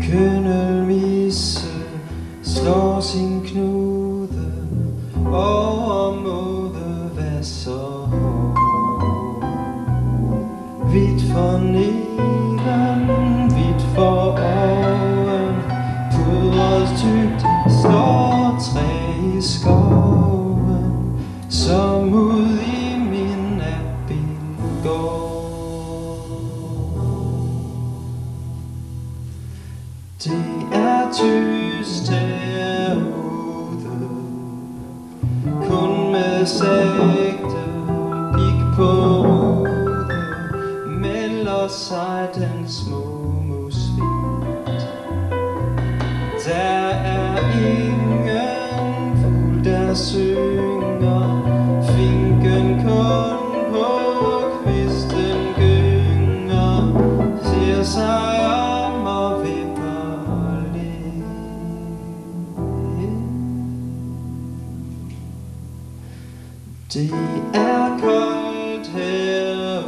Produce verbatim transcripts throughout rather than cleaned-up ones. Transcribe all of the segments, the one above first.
Køndelmisse slår sin knude over måde vasser hår. Hvidt for neden, hvidt for oven, pudret tykt står træ i skoven, som ud i min natbil går. Det er tyst herude, kun med sigte blik på rude, melder sig den små musvit. Der er ingen fugl, der synger, finken kun på kvisten gynger, ser sig om og vipper lidt. Det er koldt herude,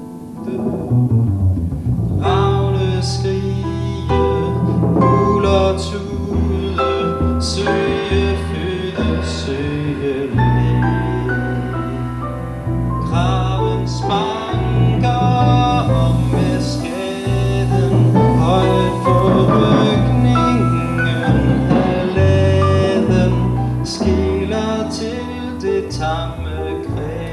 ravne skrige, buler tude, søge føde, søge læ. Graven spanker om med skaden, højt på rygningen af laden, skiller til det tamme kræ.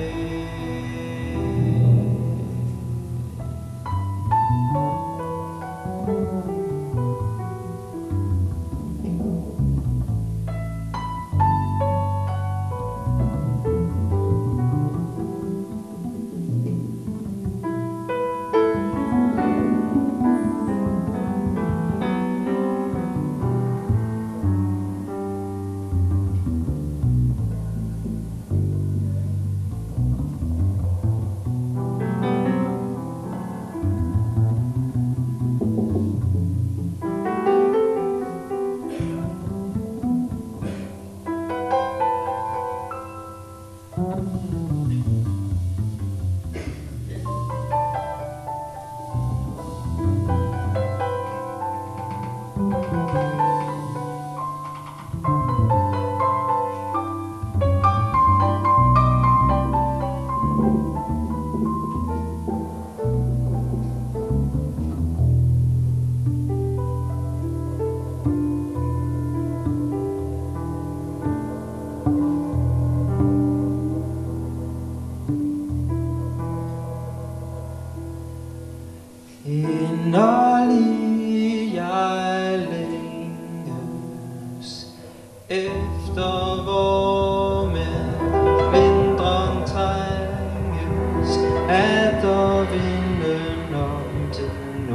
Inderlig jeg længes efter, hvor med vinteren trænges, at der vinden om den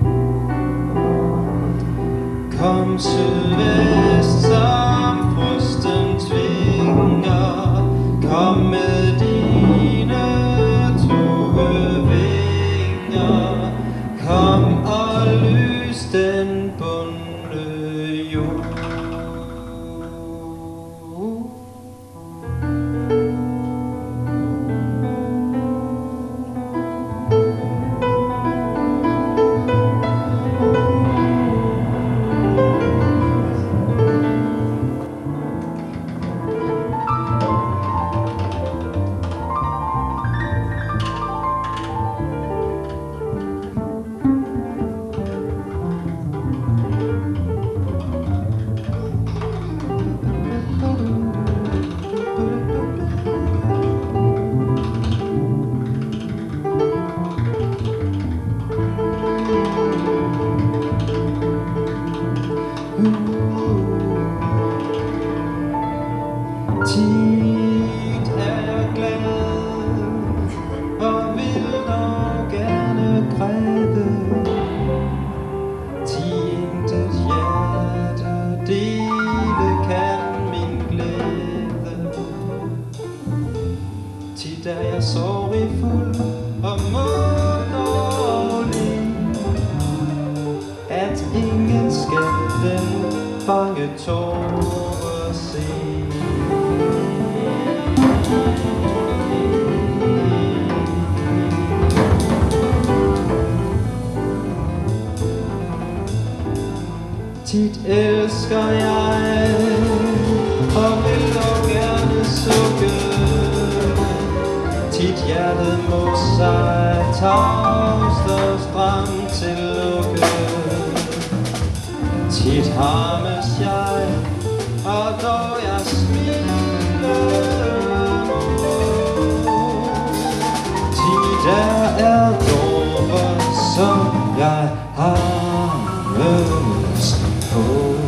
nord. Kom sydvest, som frosten tvinger, kom med dine togevinger, kom og lys den bundne jord. Tit er jeg glad og vil dog gerne græde. Intet hjerte dele kan min glæde. Tit er jeg sorgfuld og måderlig, at ingen skal den bange tårer se. tit elsker jeg, og vil dog gerne sukke. Tit hjertet må sig tavst og stramt til lukke. Tit harmes jeg, og dog jeg smiler. Tit er er dåber, som jeg harmes på.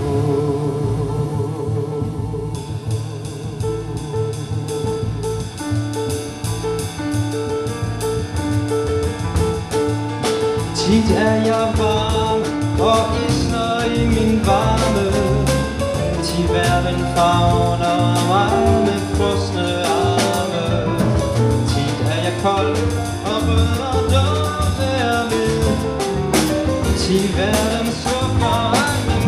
Tit er jeg varm og isner i min varme. Tit verden favner mig med frosne arme. Tit er jeg kold og rød og dum derved. Tit verden slukker af min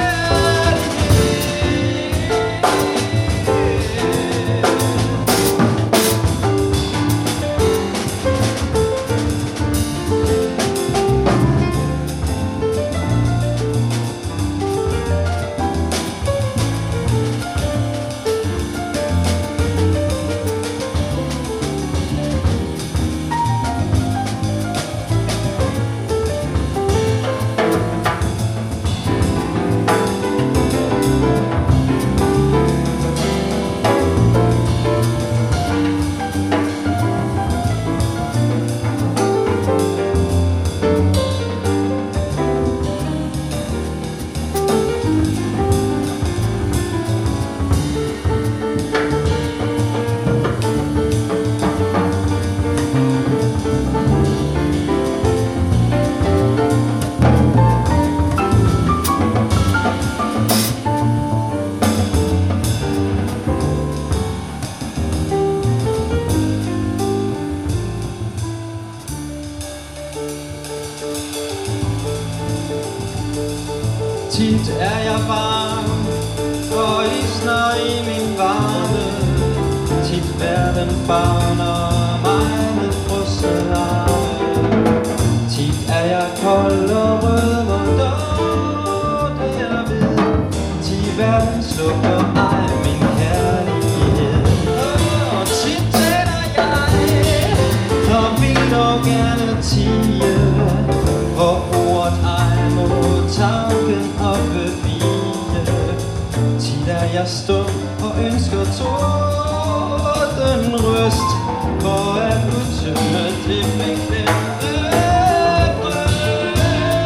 Tit er jeg varm og isner i min varme. Tit verden favner mig med frosne arme. Tit er jeg kold og rød og dog derved. Tit verden slukker ej min kærlighed. Og tit taler jeg og vil dog gerne tie, hvor ordet ej må tanken opbevige. Tit er jeg stum og ønsker torden røst, for at udtømme det beklemte bryst.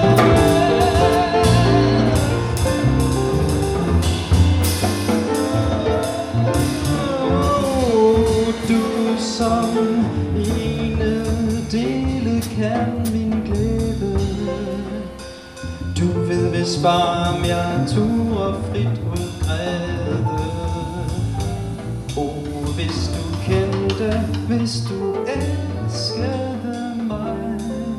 Oh, du som ene dele kan min glæde. Du ved vist bare, om jeg turer frit udgræde. Oh, hvis du kendte, hvis du elskede mig,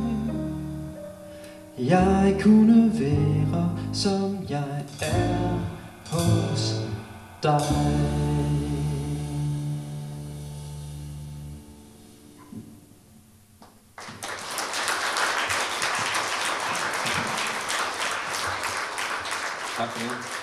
jeg kunne være, som jeg er hos dig. Tak for det.